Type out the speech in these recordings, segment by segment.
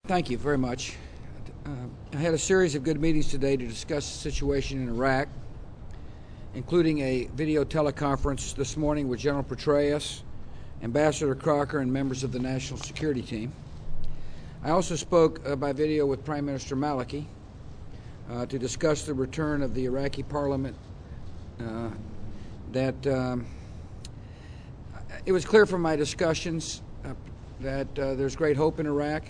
Thank you very much. I had a series of good meetings today to discuss the situation in Iraq, including a video teleconference this morning with General Petraeus, Ambassador Crocker, and members of the National Security Team. I also spoke by video with Prime Minister Maliki to discuss the return of the Iraqi parliament. It was clear from my discussions that there's great hope in Iraq,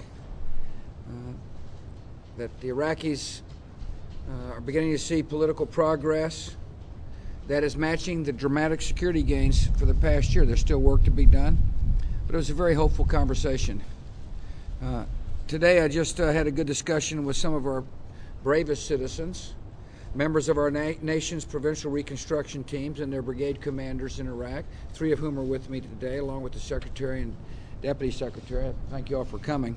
that the Iraqis are beginning to see political progress that is matching the dramatic security gains for the past year. There's still work to be done, but it was a very hopeful conversation. Today I just had a good discussion with some of our bravest citizens, members of our nation's provincial reconstruction teams and their brigade commanders in Iraq, 3 of whom are with me today, along with the Secretary and Deputy Secretary. Thank you all for coming.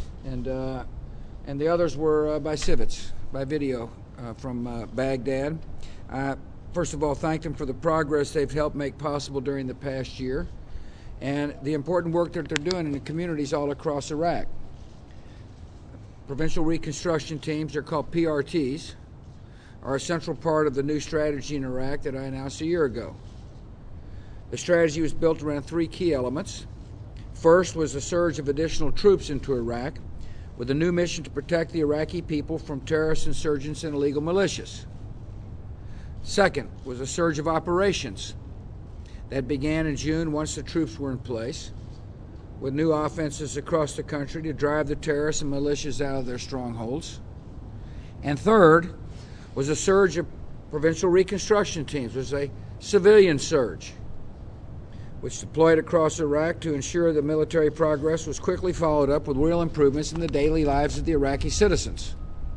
And the others were by civets, by video from Baghdad. First of all, thank them for the progress they've helped make possible during the past year and the important work that they're doing in the communities all across Iraq. Provincial reconstruction teams, they're called PRTs, are a central part of the new strategy in Iraq that I announced a year ago. The strategy was built around 3 key elements. First was a surge of additional troops into Iraq with a new mission to protect the Iraqi people from terrorist insurgents and illegal militias. Second was a surge of operations that began in June once the troops were in place, with new offenses across the country to drive the terrorists and militias out of their strongholds. And third was a surge of provincial reconstruction teams. It was a civilian surge, which deployed across Iraq to ensure that military progress was quickly followed up with real improvements in the daily lives of the Iraqi citizens.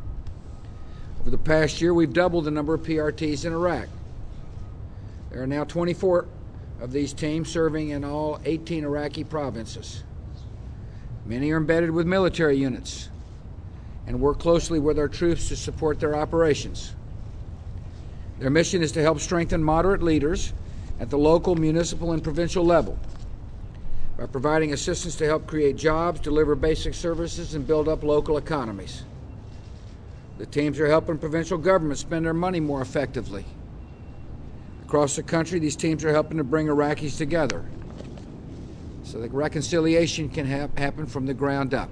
Over the past year, we've doubled the number of PRTs in Iraq. There are now 24 of these teams serving in all 18 Iraqi provinces. Many are embedded with military units and work closely with our troops to support their operations. Their mission is to help strengthen moderate leaders at the local, municipal, and provincial level by providing assistance to help create jobs, deliver basic services, and build up local economies. The teams are helping provincial governments spend their money more effectively. Across the country, these teams are helping to bring Iraqis together so that reconciliation can happen from the ground up.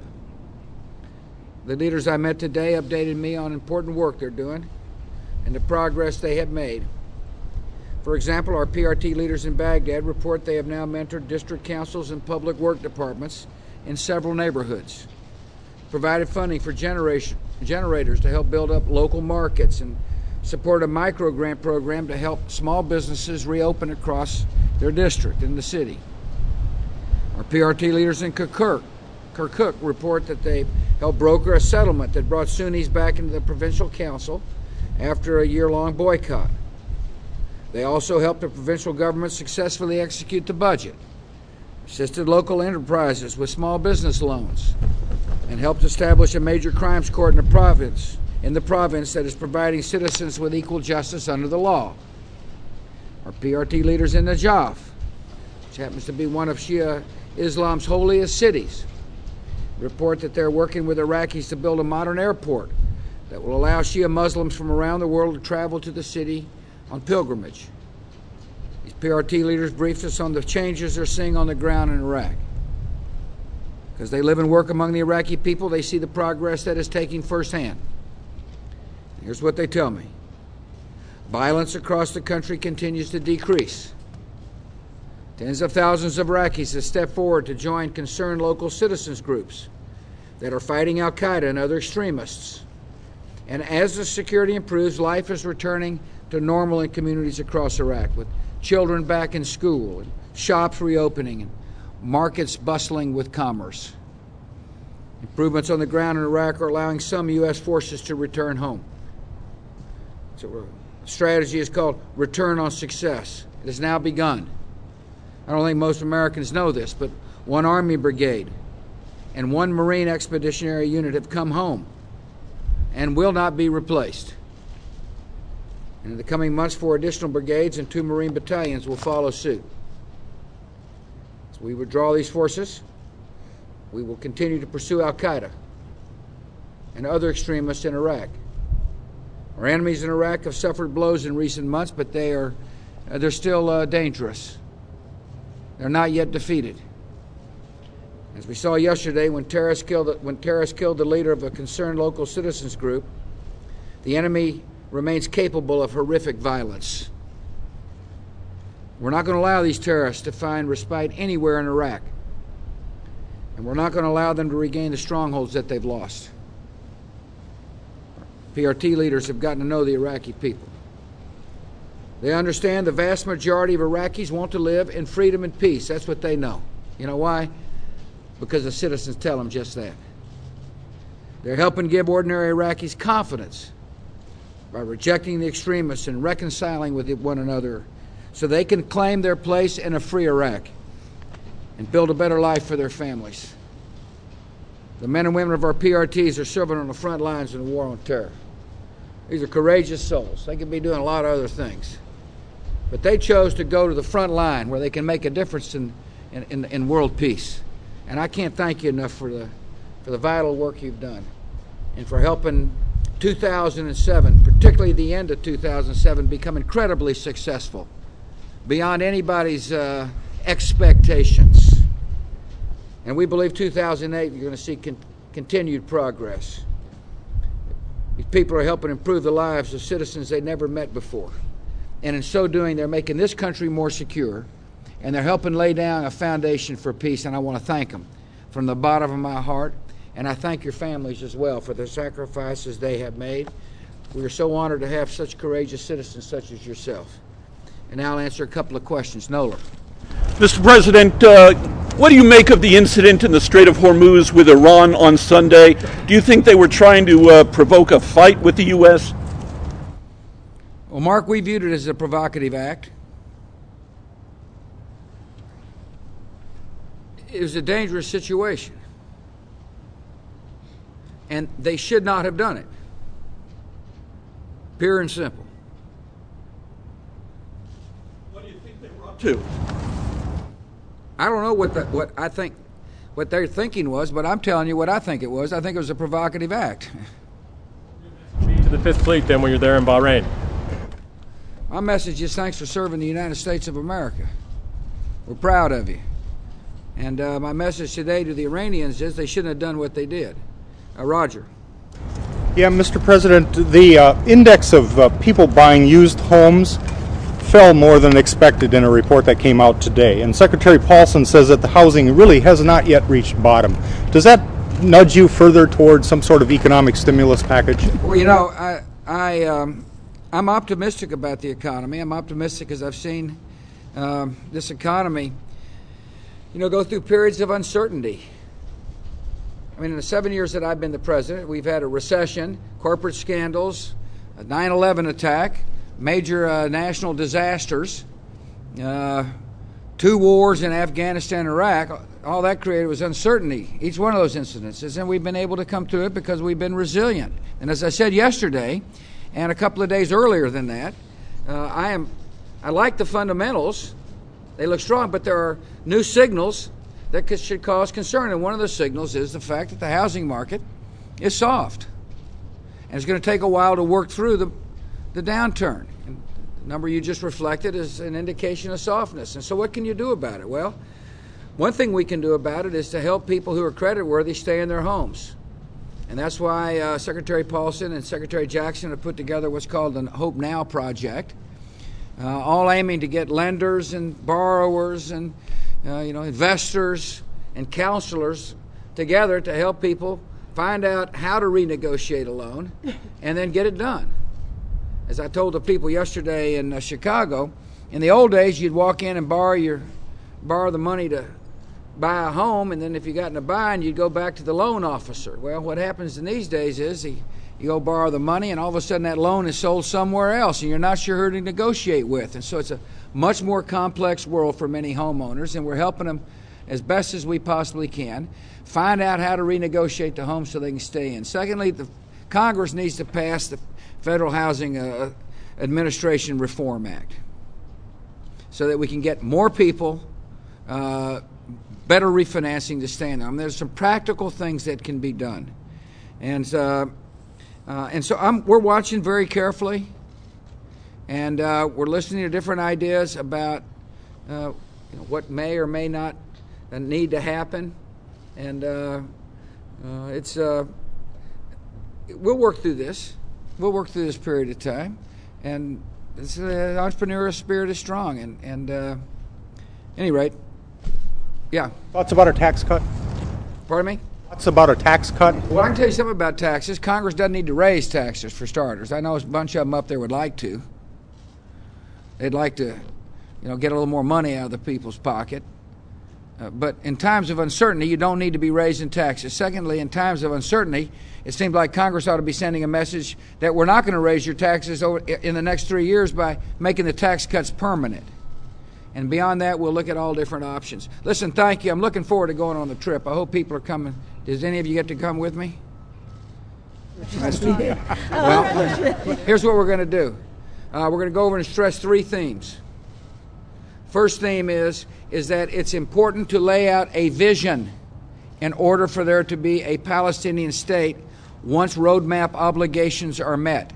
The leaders I met today updated me on important work they're doing and the progress they have made. For example, our PRT leaders in Baghdad report they have now mentored district councils and public work departments in several neighborhoods, provided funding for generators to help build up local markets, and support a micro-grant program to help small businesses reopen across their district in the city. Our PRT leaders in Kirkuk report that they helped broker a settlement that brought Sunnis back into the provincial council after a year-long boycott. They also helped the provincial government successfully execute the budget, assisted local enterprises with small business loans, and helped establish a major crimes court in the province that is providing citizens with equal justice under the law. Our PRT leaders in Najaf, which happens to be one of Shia Islam's holiest cities, report that they're working with Iraqis to build a modern airport that will allow Shia Muslims from around the world to travel to the city on pilgrimage. These PRT leaders briefed us on the changes they're seeing on the ground in Iraq. Because they live and work among the Iraqi people, they see the progress that is taking firsthand. Here's what they tell me. Violence across the country continues to decrease. Tens of thousands of Iraqis have stepped forward to join concerned local citizens groups that are fighting al-Qaeda and other extremists. And as the security improves, life is returning to normal in communities across Iraq, with children back in school, and shops reopening, and markets bustling with commerce. Improvements on the ground in Iraq are allowing some U.S. forces to return home. So the strategy is called Return on Success. It has now begun. I don't think most Americans know this, but 1 Army brigade and 1 Marine Expeditionary Unit have come home and will not be replaced. And in the coming months, 4 additional brigades and 2 Marine battalions will follow suit. As we withdraw these forces, we will continue to pursue al-Qaeda and other extremists in Iraq. Our enemies in Iraq have suffered blows in recent months, but they're still dangerous. They're not yet defeated. As we saw yesterday, when terrorists killed the leader of a concerned local citizens group, the enemy remains capable of horrific violence. We're not going to allow these terrorists to find respite anywhere in Iraq, and we're not going to allow them to regain the strongholds that they've lost. PRT leaders have gotten to know the Iraqi people. They understand the vast majority of Iraqis want to live in freedom and peace. That's what they know. You know why? Because the citizens tell them just that. They're helping give ordinary Iraqis confidence by rejecting the extremists and reconciling with one another so they can claim their place in a free Iraq and build a better life for their families. The men and women of our PRTs are serving on the front lines in the war on terror. These are courageous souls. They could be doing a lot of other things. But they chose to go to the front line where they can make a difference in world peace. And I can't thank you enough for the vital work you've done and for helping 2007, particularly the end of 2007, become incredibly successful, beyond anybody's expectations. And we believe 2008 you're going to see continued progress. These people are helping improve the lives of citizens they never met before. And in so doing, they're making this country more secure, and they're helping lay down a foundation for peace, and I want to thank them from the bottom of my heart. And I thank your families as well for the sacrifices they have made. We are so honored to have such courageous citizens such as yourself. And now I'll answer a couple of questions. Nola. Mr. President, what do you make of the incident in the Strait of Hormuz with Iran on Sunday? Do you think they were trying to provoke a fight with the U.S.? Well, Mark, we viewed it as a provocative act. It was a dangerous situation. And they should not have done it. Pure and simple. What do you think they were up to? I don't know what their thinking was, but I'm telling you what I think it was. I think it was a provocative act. To the Fifth Fleet then when you're there in Bahrain. My message is thanks for serving the United States of America. We're proud of you. And my message today to the Iranians is they shouldn't have done what they did. Roger. Yeah, Mr. President, the index of people buying used homes fell more than expected in a report that came out today. And Secretary Paulson says that the housing really has not yet reached bottom. Does that nudge you further towards some sort of economic stimulus package? Well, you know, I'm optimistic about the economy. I'm optimistic because I've seen this economy, go through periods of uncertainty. I mean, in the 7 years that I've been the president, we've had a recession, corporate scandals, a 9/11 attack, major national disasters, 2 wars in Afghanistan and Iraq. All that created was uncertainty, each one of those incidences, and we've been able to come through it because we've been resilient. And as I said yesterday, and a couple of days earlier than that, I like the fundamentals. They look strong, but there are new signals that should cause concern. And one of the signals is the fact that the housing market is soft. And it's going to take a while to work through the downturn. And the number you just reflected is an indication of softness. And so what can you do about it? Well, one thing we can do about it is to help people who are creditworthy stay in their homes. And that's why Secretary Paulson and Secretary Jackson have put together what's called the Hope Now project, all aiming to get lenders and borrowers and investors and counselors together to help people find out how to renegotiate a loan and then get it done. As I told the people yesterday in Chicago, in the old days you'd walk in and borrow the money to buy a home, and then if you got in a bind you'd go back to the loan officer. Well, what happens in these days is you go borrow the money and all of a sudden that loan is sold somewhere else and you're not sure who to negotiate with. And so it's a much more complex world for many homeowners, and we're helping them as best as we possibly can find out how to renegotiate the home so they can stay in. Secondly, the Congress needs to pass the Federal Housing Administration Reform Act so that we can get more people better refinancing to stay in there. I mean, there's some practical things that can be done. And so we're watching very carefully, and we're listening to different ideas about what may or may not need to happen. And we'll work through this. We'll work through this period of time, and the entrepreneurial spirit is strong. And at any rate, yeah. Thoughts about a tax cut? Pardon me? Thoughts about a tax cut? Well, I can tell you something about taxes. Congress doesn't need to raise taxes, for starters. I know a bunch of them up there would like to. They'd like to, get a little more money out of the people's pocket. But in times of uncertainty, you don't need to be raising taxes. Secondly, in times of uncertainty, it seems like Congress ought to be sending a message that we're not going to raise your taxes in the next 3 years by making the tax cuts permanent. And beyond that, we'll look at all different options. Listen, thank you. I'm looking forward to going on the trip. I hope people are coming. Does any of you get to come with me? Well, here's what we're going to do. We're going to go over and stress 3 themes. First theme is that it's important to lay out a vision in order for there to be a Palestinian state once roadmap obligations are met.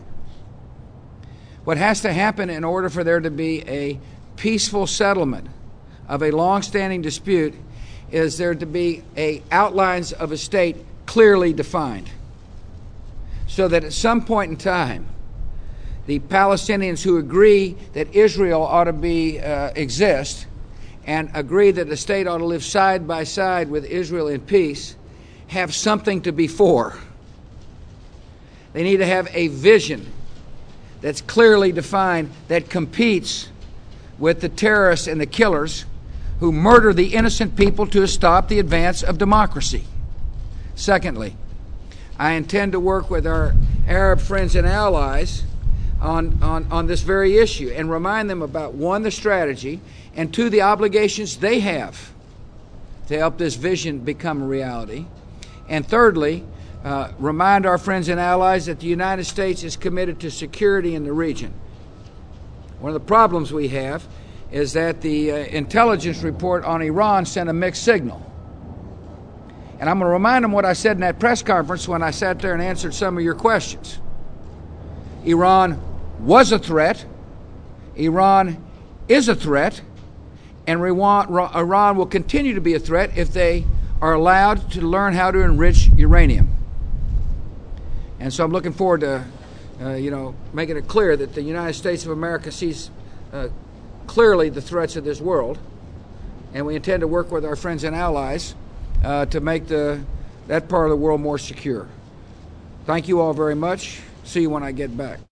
What has to happen in order for there to be a peaceful settlement of a long-standing dispute is there to be outlines of a state clearly defined, so that at some point in time, the Palestinians who agree that Israel ought to exist and agree that the state ought to live side by side with Israel in peace have something to be for. They need to have a vision that's clearly defined that competes with the terrorists and the killers who murder the innocent people to stop the advance of democracy. Secondly, I intend to work with our Arab friends and allies on this very issue and remind them about, 1, the strategy, and 2, the obligations they have to help this vision become a reality. And thirdly, remind our friends and allies that the United States is committed to security in the region. One of the problems we have is that the intelligence report on Iran sent a mixed signal. And I'm going to remind them what I said in that press conference when I sat there and answered some of your questions. Iran was a threat, Iran is a threat, and Iran will continue to be a threat if they are allowed to learn how to enrich uranium. And so I'm looking forward to making it clear that the United States of America sees clearly the threats of this world, and we intend to work with our friends and allies to make that part of the world more secure. Thank you all very much. See you when I get back.